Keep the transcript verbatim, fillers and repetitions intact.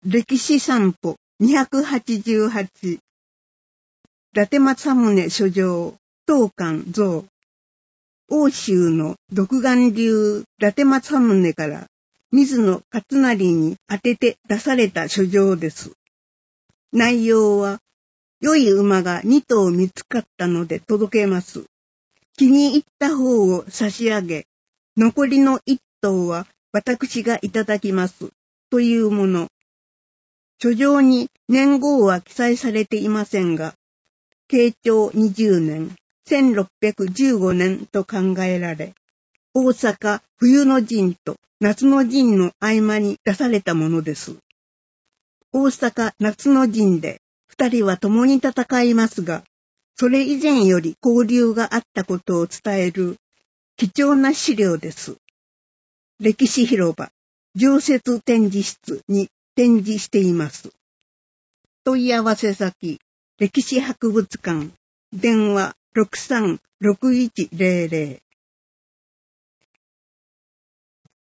歴史散歩にひゃくはちじゅうはち。伊達政宗書状、当館像。欧州の独眼流伊達政宗から水野勝成に宛てて出された書状です。内容は、良い馬がに頭見つかったので届けます。気に入った方を差し上げ、残りのいっ頭は私がいただきます。というもの。書状に年号は記載されていませんが、慶長にじゅうねん、せんろっぴゃくじゅうごねんと考えられ、大阪冬の陣と夏の陣の合間に出されたものです。大阪夏の陣で二人は共に戦いますが、それ以前より交流があったことを伝える貴重な資料です。歴史広場、常設展示室に展示しています。問い合わせ先、歴史博物館、電話ろくさんろくいちゼロゼロ。